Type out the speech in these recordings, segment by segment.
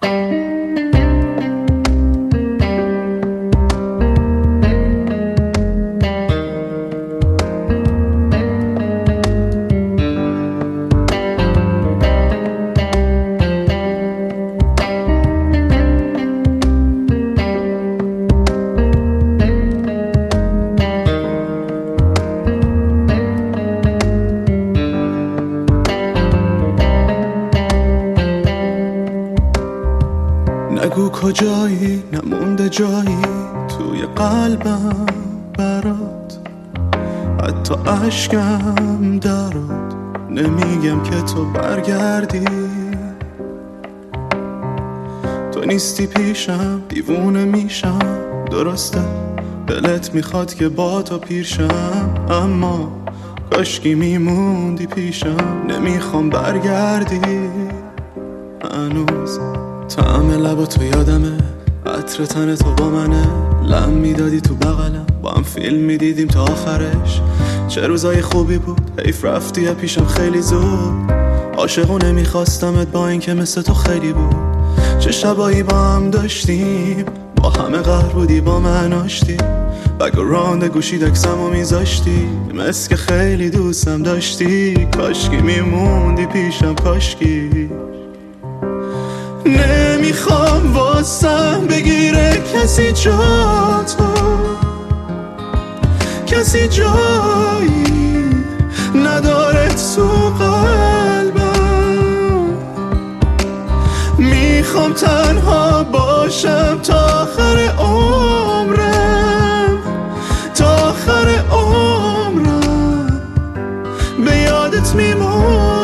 نگو کجایی، نمونده جایی توی قلبم برات، حتی عشقم درات. نمیگم که تو برگردی، تو نیستی پیشم، دیوونه میشم. درسته دلت میخواد که با تو پیرشم، اما کاشکی میموندی پیشم. نمیخوام برگردی، هنوز طعم لبا تو یادمه، عطر تن تو با منه. لم میدادی تو بغلم، با هم فیلم میدیدیم تا آخرش. چه روزای خوبی بود، حیف رفتی پیشم خیلی زود. عاشقونه میخواستمت با این که مثل تو خیلی بود. چه شبایی با هم داشتیم، با همه قهر بودی با من آشتی. بگراند گوشی دکسمو میذاشتی، مثل که خیلی دوستم داشتی. کاشکی میموندی پیشم، کاشکی. نمیخوام واسم بگیره کسی جاتو، کسی جایی نداره تو قلبم. میخوام تنها باشم تا آخر عمرم، تا آخر عمرم به یادت میمونم.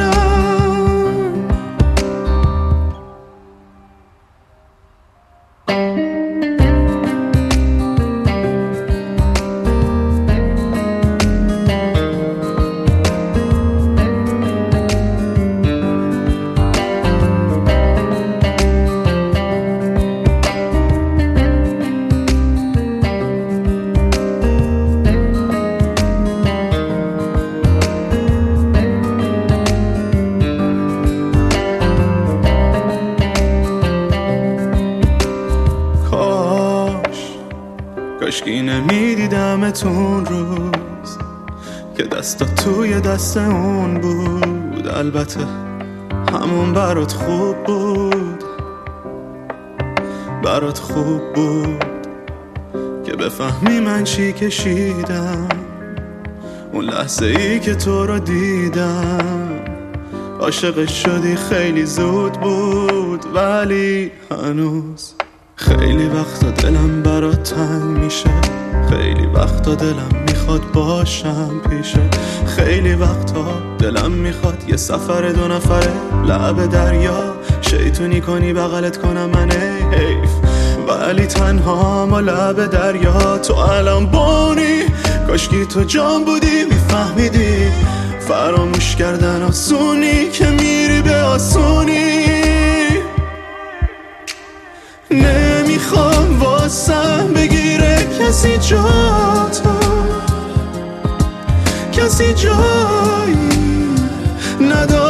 کاشکی نمیدیدمتون روز که دستا توی دست اون بود. البته همون برات خوب بود، برات خوب بود که بفهمی من چی کشیدم اون لحظه ای که تو رو دیدم. عاشقش شدی خیلی زود بود، ولی هنوز خیلی وقتا دلم برات تنگ میشه. خیلی وقتا دلم میخواد باشم پیشه. خیلی وقتا دلم میخواد یه سفر 2 نفره لب دریا شیطونی کنی بغلت کنم من. حیف ولی تنها ما لب دریا. تو الان بونی، کاشکی تو جان بودی میفهمیدی فراموش کردن آسونی که میری به آسونی. نمیخوام واسم بگیره کسی جاتو، کسی جایی نداره